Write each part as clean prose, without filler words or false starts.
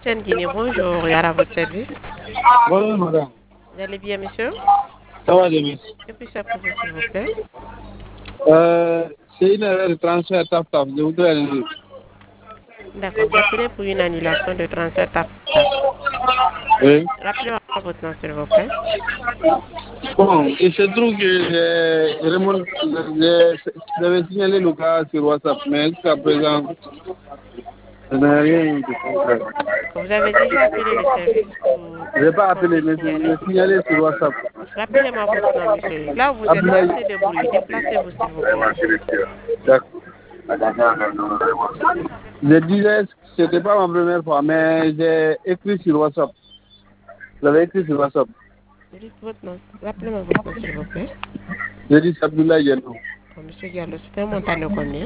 MTN Guinée, bonjour, et à votre service. Bonjour madame. Vous allez bien, monsieur? Ça va, Demis? Que puis-je faire pour vous, s'il vous plaît? C'est une erreur de transfert tap-tap. Je voudrais aller. D'accord, vous appelez pour une annulation de transfert TAP. Oui. Rappelez-moi votre nom, s'il vous plaît. Bon, il se trouve que j'avais signalé le cas sur WhatsApp, mais jusqu'à présent, je n'ai rien eu de concret. Vous avez déjà appelé le service Je n'ai pour pas qu'on appelé, puisse mais signaler. j'ai signalé sur WhatsApp. Rappelez-moi votre nom, monsieur. Là où vous êtes, il y a Abdoulaye. assez de bruit. Déplacez-vous, s'il vous plaît. D'accord. Je disais, ce n'était pas ma première fois, mais j'ai écrit sur WhatsApp. J'avais écrit sur WhatsApp. Dites votre nom. Rappelez-moi votre nom, s'il vous plaît. J'ai dit Abdoulaye Diallo. Bon, monsieur Gallo, c'est un montant de combien?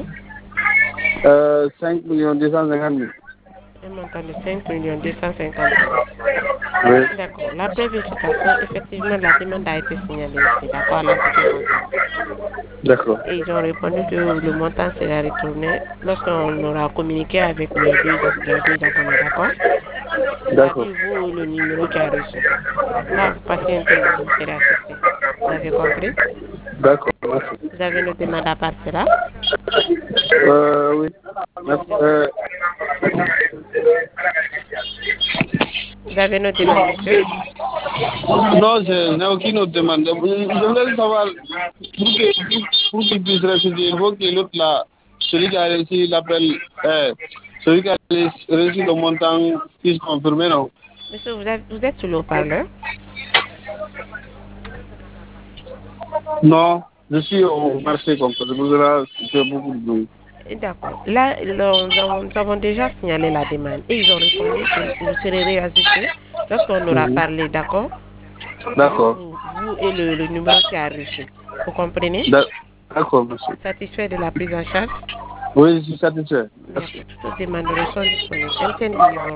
5 250 000. Un montant de 5 250 000. Oui. D'accord. La vérification, effectivement, la demande a été signalée ici, d'accord, à l'entité comptable. D'accord. Et ils ont répondu que le montant sera retourné lorsqu'on aura communiqué avec les deux abonnés, d'accord? D'accord. C'est-à-dire vous, le numéro qui a reçu. Là, vous patientez, vous serez assisté. Vous avez compris? D'accord. Merci. Vous avez une demande à part cela? Oui. Merci. Vous avez une demande, monsieur? Non, je n'ai aucune autre demande. Je voulais savoir, pour qu'il puisse réussir, il faut que l'autre là, celui qui a réussi l'appel, celui qui a réussi le montant puisse confirmer, non? Monsieur, vous êtes sur le haut-parleur? Non, je suis au marché comme ça. C'est pour cela que j'ai beaucoup de bruit. D'accord. Là, nous avons déjà signalé la demande et ils ont répondu que vous serez réajusté lorsqu'on aura Mhm. parlé, d'accord, avec D'accord. vous et le numéro qui a reçu. Vous comprenez? D'accord, monsieur. Satisfait de la prise en charge? Oui, je suis satisfait. Bien, Merci. toutes les demandes sont disponibles. MTN Guinée,